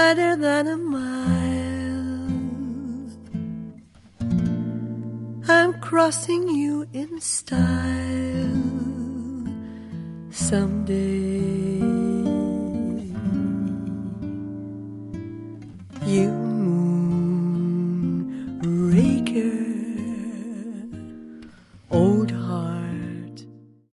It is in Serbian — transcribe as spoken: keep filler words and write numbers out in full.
wider than a mile. I'm crossing you in style. Someday